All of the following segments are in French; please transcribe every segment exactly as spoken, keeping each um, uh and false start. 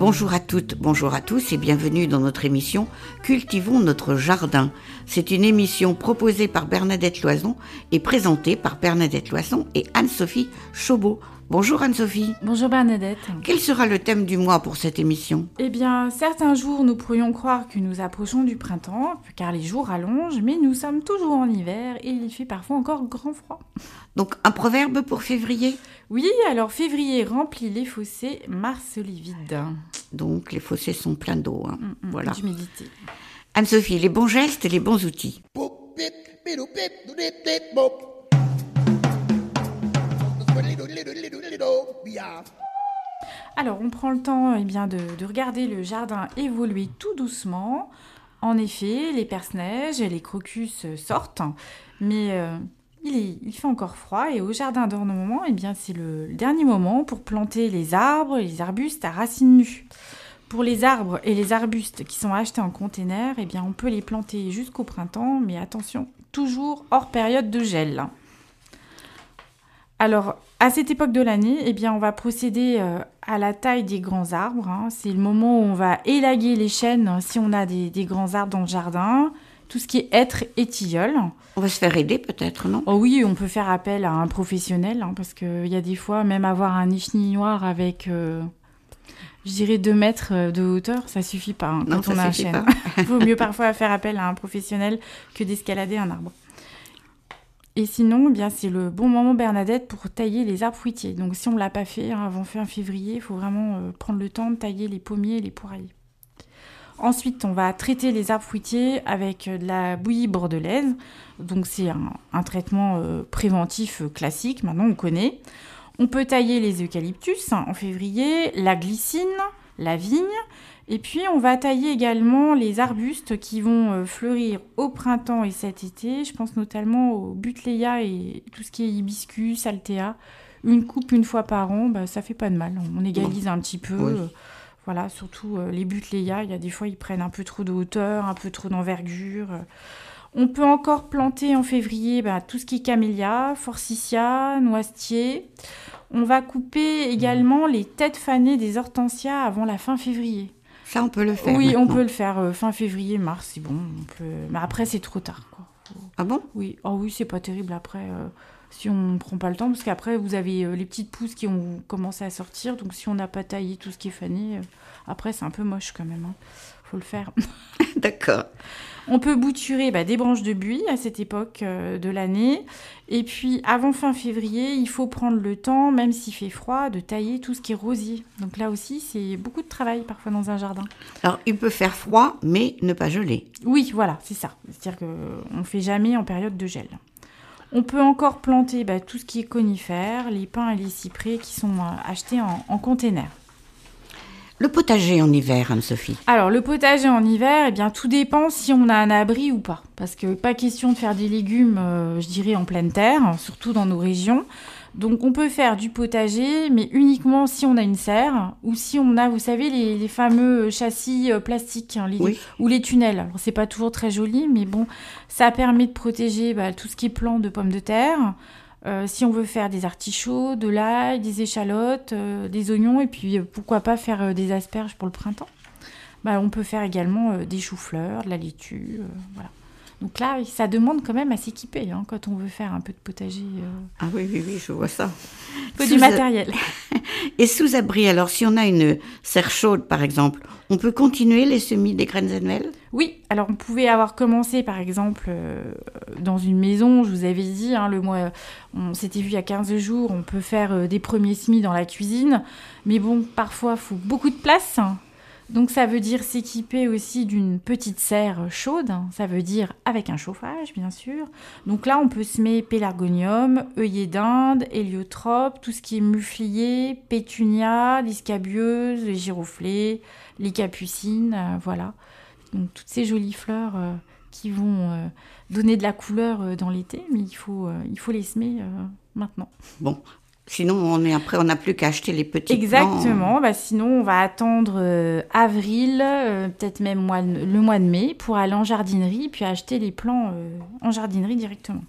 Bonjour à toutes, bonjour à tous et bienvenue dans notre émission Cultivons notre jardin. C'est une émission proposée par Bernadette Loison et présentée par Bernadette Loison et Anne-Sophie Chaubeau. Bonjour Anne-Sophie. Bonjour Bernadette. Quel sera le thème du mois pour cette émission ? Eh bien, certains jours, nous pourrions croire que nous approchons du printemps, car les jours rallongent, mais nous sommes toujours en hiver et il fait parfois encore grand froid. Donc, un proverbe pour février ? Oui, alors février remplit les fossés, mars les vide. Donc, les fossés sont pleins d'eau. Hein. Mmh, mmh, voilà. D'humidité. Anne-Sophie, les bons gestes et les bons outils. Alors, on prend le temps eh bien, de, de regarder le jardin évoluer tout doucement. En effet, les perce-neige et les crocus sortent, mais euh, il, est, il fait encore froid. Et au jardin d'ornement, eh bien, c'est le, le dernier moment pour planter les arbres et les arbustes à racines nues. Pour les arbres et les arbustes qui sont achetés en container, eh bien, on peut les planter jusqu'au printemps, mais attention, toujours hors période de gel. Alors, à cette époque de l'année, eh bien, on va procéder euh, à la taille des grands arbres. Hein. C'est le moment où on va élaguer les chênes hein, si on a des, des grands arbres dans le jardin. Tout ce qui est hêtre et tilleul. On va se faire aider peut-être, non ? Oh oui, on peut faire appel à un professionnel hein, parce qu'il y a des fois, même avoir un échenilloir avec, euh, je dirais, deux mètres de hauteur, ça suffit pas hein, non, quand on a un chêne. Il vaut mieux parfois faire appel à un professionnel que d'escalader un arbre. Et sinon, eh bien, c'est le bon moment, Bernadette, pour tailler les arbres fruitiers. Donc, si on ne l'a pas fait hein, avant fin février, il faut vraiment euh, prendre le temps de tailler les pommiers et les poiriers. Ensuite, on va traiter les arbres fruitiers avec de la bouillie bordelaise. Donc, c'est un, un traitement euh, préventif euh, classique, maintenant on connaît. On peut tailler les eucalyptus hein, en février, la glycine, la vigne. Et puis, on va tailler également les arbustes qui vont euh, fleurir au printemps et cet été. Je pense notamment au buttleia et tout ce qui est hibiscus, altea. Une coupe une fois par an, bah, ça fait pas de mal. On égalise bon. un petit peu. Oui. Euh, voilà, surtout euh, les buttleia, il y a des fois, ils prennent un peu trop de hauteur, un peu trop d'envergure. On peut encore planter en février bah, tout ce qui est camélia, forsythia, noisetier. On va couper également les têtes fanées des hortensias avant la fin février. Ça, on peut le faire. Oui, maintenant. on peut le faire euh, fin février, mars, c'est bon. On peut... Mais après, c'est trop tard. Quoi. Ah bon ? Oui, oh, oui, c'est pas terrible après, euh, si on ne prend pas le temps. Parce qu'après, vous avez euh, les petites pousses qui ont commencé à sortir. Donc, si on n'a pas taillé tout ce qui est fané, euh, après, c'est un peu moche quand même. Hein. Faut le faire. D'accord. On peut bouturer bah, des branches de buis à cette époque euh, de l'année. Et puis, avant fin février, il faut prendre le temps, même s'il fait froid, de tailler tout ce qui est rosier. Donc là aussi, c'est beaucoup de travail parfois dans un jardin. Alors, il peut faire froid, mais ne pas geler. Oui, voilà, c'est ça. C'est-à-dire qu'on ne fait jamais en période de gel. On peut encore planter bah, tout ce qui est conifères, les pins et les cyprès qui sont euh, achetés en, en container. Le potager en hiver, Anne-Sophie. Alors, le potager en hiver, eh bien, tout dépend si on a un abri ou pas. Parce que pas question de faire des légumes, euh, je dirais, en pleine terre, surtout dans nos régions. Donc, on peut faire du potager, mais uniquement si on a une serre ou si on a, vous savez, les, les fameux châssis euh, plastiques hein, les, oui. ou les tunnels. Alors, c'est pas toujours très joli, mais bon, ça permet de protéger bah, tout ce qui est plants de pommes de terre. Euh, si on veut faire des artichauts, de l'ail, des échalotes, euh, des oignons, et puis euh, pourquoi pas faire euh, des asperges pour le printemps. Bah, on peut faire également euh, des choux-fleurs, de la laitue, euh, voilà. Donc là, ça demande quand même à s'équiper hein, quand on veut faire un peu de potager. Euh... Ah oui, oui, oui, je vois ça. Il faut sous du matériel. Et sous abri, alors si on a une serre chaude par exemple, on peut continuer les semis des graines annuelles ? Oui, alors on pouvait avoir commencé par exemple euh, dans une maison, je vous avais dit, hein, le mois, on s'était vu il y a quinze jours, on peut faire euh, des premiers semis dans la cuisine, mais bon, parfois il faut beaucoup de place. Donc ça veut dire s'équiper aussi d'une petite serre chaude, ça veut dire avec un chauffage bien sûr. Donc là on peut semer pélargonium, œillet d'Inde, héliotrope, tout ce qui est muflier, pétunia, les scabieuses, les giroflées, les capucines, euh, voilà. Donc toutes ces jolies fleurs euh, qui vont euh, donner de la couleur euh, dans l'été, mais il faut, euh, il faut les semer euh, maintenant. Bon. Sinon, on est après, on n'a plus qu'à acheter les petits Exactement. plants. Bah, sinon, on va attendre euh, avril, euh, peut-être même mois, le mois de mai, pour aller en jardinerie, puis acheter les plants euh, en jardinerie directement.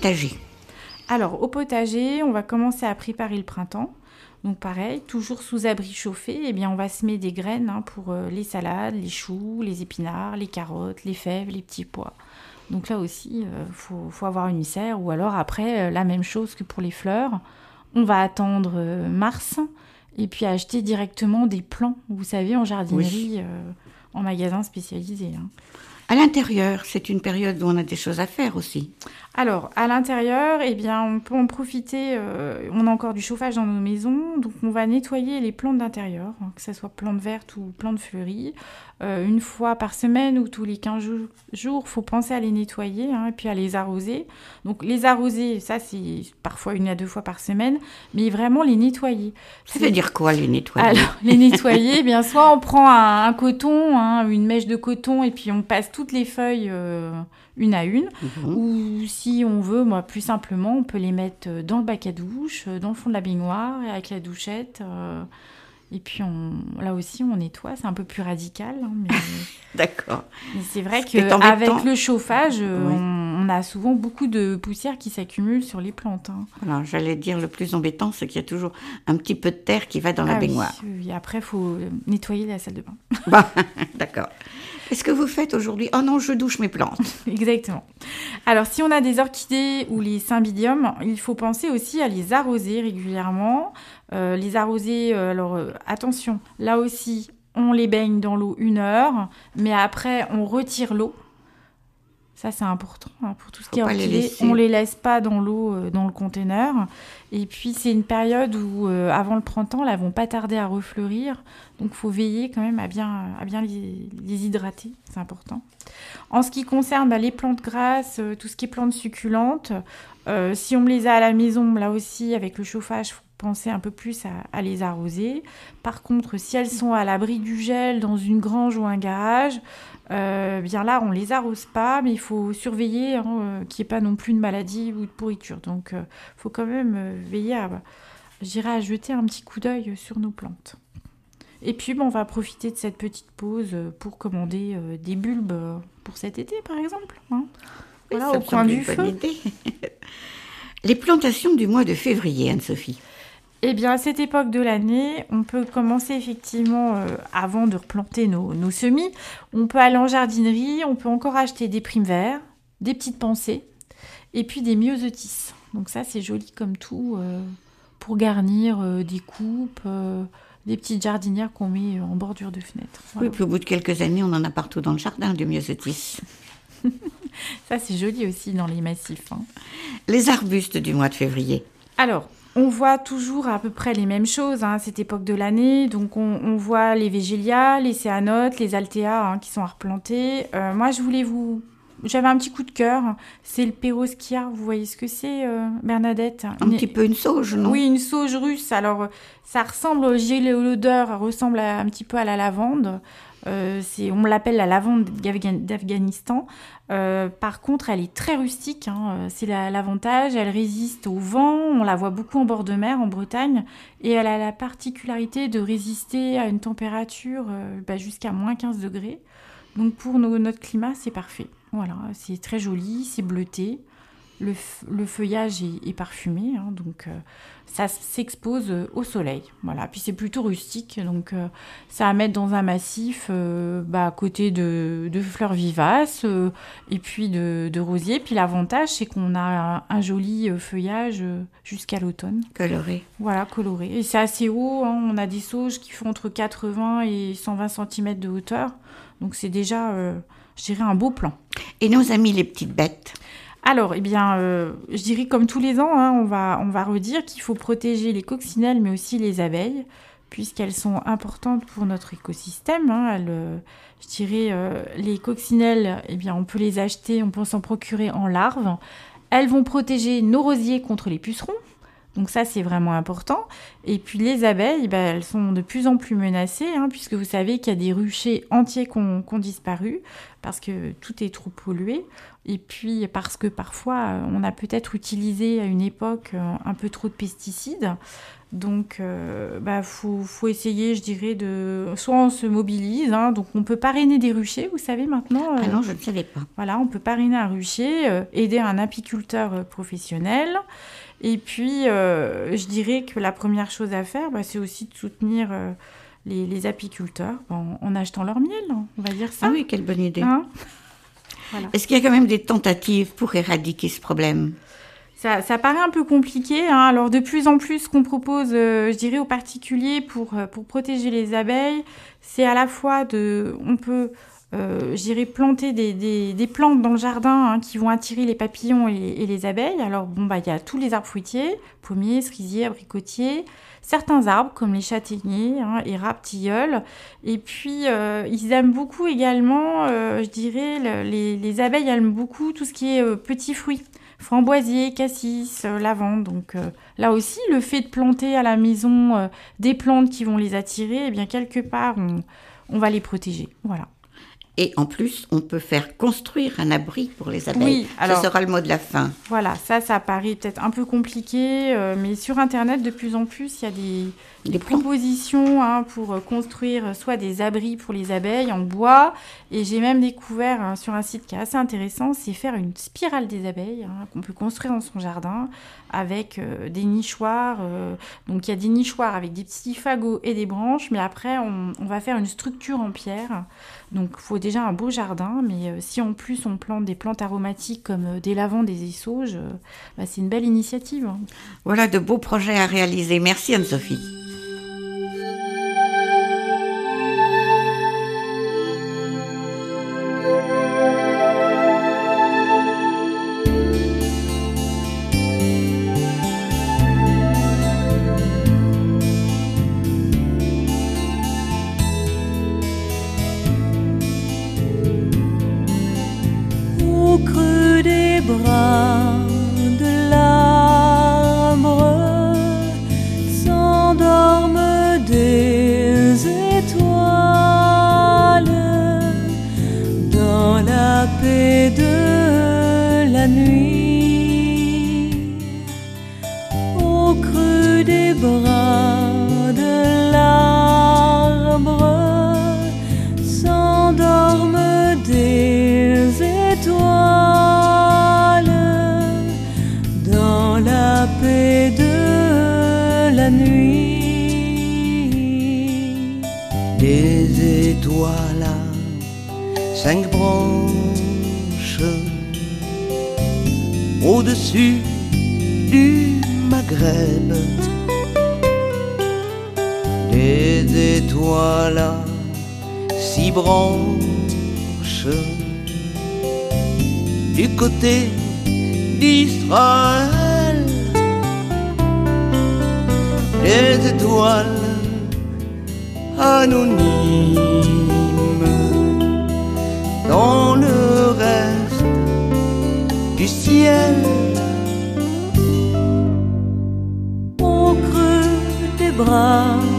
potager. Alors, au potager, on va commencer à préparer le printemps. Donc pareil, toujours sous abri chauffé, eh bien on va semer des graines hein, pour euh, les salades, les choux, les épinards, les carottes, les fèves, les petits pois. Donc là aussi, il euh, faut, faut avoir une serre ou alors après, euh, la même chose que pour les fleurs. On va attendre euh, mars et puis acheter directement des plants, vous savez, en jardinerie, oui. euh, en magasin spécialisé. Hein. À l'intérieur, c'est une période où on a des choses à faire aussi. Alors, à l'intérieur, eh bien, on peut en profiter. Euh, on a encore du chauffage dans nos maisons, donc on va nettoyer les plantes d'intérieur, hein, que ce soit plantes vertes ou plantes fleuries, euh, une fois par semaine ou tous les quinze jours. Il faut penser à les nettoyer hein, et puis à les arroser. Donc, les arroser, ça, c'est parfois une à deux fois par semaine, mais vraiment les nettoyer. Ça c'est... veut dire quoi, les nettoyer? Alors, les nettoyer, eh bien, soit on prend un, un coton, hein, une mèche de coton, et puis on passe toutes les feuilles euh, une à une, mmh. ou si on veut, moi, plus simplement, on peut les mettre dans le bac à douche, dans le fond de la baignoire, avec la douchette. Euh, et puis, on, là aussi, on nettoie. C'est un peu plus radical. Hein, mais... D'accord. Mais c'est vrai qu'avec le chauffage, oui. on, on a souvent beaucoup de poussière qui s'accumule sur les plantes. Hein. Alors, j'allais dire, le plus embêtant, c'est qu'il y a toujours un petit peu de terre qui va dans la ah, baignoire. Oui, et après, il faut nettoyer la salle de bain. Bon, d'accord. Qu'est-ce que vous faites aujourd'hui? Oh non, je douche mes plantes. Exactement. Alors, si on a des orchidées ou les cymbidiums, il faut penser aussi à les arroser régulièrement. Euh, les arroser, euh, alors euh, attention, là aussi, on les baigne dans l'eau une heure, mais après, on retire l'eau. Ça, c'est important hein, pour tout ce qui est orchidées. On ne les laisse pas dans l'eau, euh, dans le conteneur. Et puis, c'est une période où, euh, avant le printemps, elles ne vont pas tarder à refleurir. Donc, il faut veiller quand même à bien, à bien les, les hydrater. C'est important. En ce qui concerne bah, les plantes grasses, euh, tout ce qui est plantes succulentes, euh, si on les a à la maison, là aussi, avec le chauffage, il faut penser un peu plus à, à les arroser. Par contre, si elles sont à l'abri du gel dans une grange ou un garage, Euh, bien là, on les arrose pas, mais il faut surveiller hein, euh, qu'il n'y ait pas non plus de maladie ou de pourriture. Donc, il euh, faut quand même euh, veiller à, je dirais, à jeter un petit coup d'œil sur nos plantes. Et puis, bon, on va profiter de cette petite pause pour commander euh, des bulbes pour cet été, par exemple. Hein. Oui, voilà, au coin du feu. Les plantations du mois de février, Anne-Sophie. Eh bien, à cette époque de l'année, on peut commencer effectivement, euh, avant de replanter nos, nos semis, on peut aller en jardinerie, on peut encore acheter des primes verts, des petites pensées, et puis des myosotis. Donc ça, c'est joli comme tout, euh, pour garnir euh, des coupes, euh, des petites jardinières qu'on met en bordure de fenêtre. Voilà. Oui, puis au bout de quelques années, on en a partout dans le jardin, du myosotis. Ça, c'est joli aussi dans les massifs. Hein. Les arbustes du mois de février. Alors, on voit toujours à peu près les mêmes choses hein, à cette époque de l'année. Donc, on, on voit les végélias, les céanotes, les altéas hein, qui sont à replanter. Euh, moi, je voulais vous... J'avais un petit coup de cœur. C'est le peroschia. Vous voyez ce que c'est, euh, Bernadette? Un une... petit peu une sauge, non? Oui, une sauge russe. Alors, ça ressemble, j'ai l'odeur, ressemble à, un petit peu à la lavande. Euh, c'est, on l'appelle la lavande d'Afghanistan. Euh, par contre, elle est très rustique. Hein. C'est la, l'avantage. Elle résiste au vent. On la voit beaucoup en bord de mer, en Bretagne. Et elle a la particularité de résister à une température euh, bah, jusqu'à moins quinze degrés. Donc, pour nos, notre climat, c'est parfait. Voilà, c'est très joli, c'est bleuté. Le, f- le feuillage est, est parfumé, hein, donc euh, ça s'expose au soleil. Voilà. Puis c'est plutôt rustique, donc euh, ça à mettre dans un massif euh, bah, à côté de, de fleurs vivaces euh, et puis de, de rosiers. Puis l'avantage, c'est qu'on a un, un joli feuillage euh, jusqu'à l'automne. Coloré. Voilà, coloré. Et c'est assez haut, hein, on a des sauges qui font entre quatre-vingts et cent vingt centimètres de hauteur. Donc c'est déjà, euh, je dirais, un beau plan. Et nos amis les petites bêtes? Alors, eh bien, euh, je dirais comme tous les ans, hein, on va, on va redire qu'il faut protéger les coccinelles, mais aussi les abeilles, puisqu'elles sont importantes pour notre écosystème. Hein. Elles, euh, je dirais, euh, les coccinelles, eh bien, on peut les acheter, on peut s'en procurer en larves. Elles vont protéger nos rosiers contre les pucerons. Donc ça, c'est vraiment important. Et puis les abeilles, bah, elles sont de plus en plus menacées, hein, puisque vous savez qu'il y a des ruchers entiers qui ont, qui ont disparu, parce que tout est trop pollué. Et puis parce que parfois, on a peut-être utilisé à une époque un peu trop de pesticides. Donc, euh, bah, faut, faut essayer, je dirais, de... Soit on se mobilise, hein, donc on peut parrainer des ruchers, vous savez, maintenant. Euh... Ah non, je ne savais pas. Voilà, on peut parrainer un rucher, euh, aider un apiculteur euh, professionnel. Et puis, euh, je dirais que la première chose à faire, bah, c'est aussi de soutenir euh, les, les apiculteurs en, en achetant leur miel, hein, on va dire ça. Ah oui, quelle bonne idée. Hein voilà. Est-ce qu'il y a quand même des tentatives pour éradiquer ce problème ? Ça, ça paraît un peu compliqué. Hein. Alors, de plus en plus, ce qu'on propose, euh, je dirais, aux particuliers pour, pour protéger les abeilles, c'est à la fois de... On peut, euh, je dirais, planter des, des, des plantes dans le jardin hein, qui vont attirer les papillons et, et les abeilles. Alors, bon, bah, il y a tous les arbres fruitiers, pommiers, cerisiers, abricotiers, certains arbres comme les châtaigniers, hein, érable, tilleul. Et puis, euh, ils aiment beaucoup également, euh, je dirais, le, les, les abeilles aiment beaucoup tout ce qui est euh, petits fruits. Framboisier, cassis, euh, lavande. Donc euh, là aussi, le fait de planter à la maison euh, des plantes qui vont les attirer, eh bien quelque part, on, on va les protéger. Voilà. Et en plus, on peut faire construire un abri pour les abeilles. Oui, alors, ce sera le mot de la fin. Voilà, ça, ça paraît peut-être un peu compliqué, euh, mais sur Internet, de plus en plus, il y a des, des propositions hein, pour construire soit des abris pour les abeilles en bois. Et j'ai même découvert hein, sur un site qui est assez intéressant, c'est faire une spirale des abeilles hein, qu'on peut construire dans son jardin avec euh, des nichoirs. Euh, donc, il y a des nichoirs avec des petits fagots et des branches, mais après, on, on va faire une structure en pierre. Donc, il faut déjà un beau jardin, mais euh, si en plus on plante des plantes aromatiques comme euh, des lavandes, des essauges, euh, bah, c'est une belle initiative. Hein. Voilà de beaux projets à réaliser. Merci Anne-Sophie. Des étoiles à cinq branches au-dessus du Maghreb. Des étoiles à six branches du côté d'Israël. Des étoiles anonyme dans le reste du ciel. Au creux des bras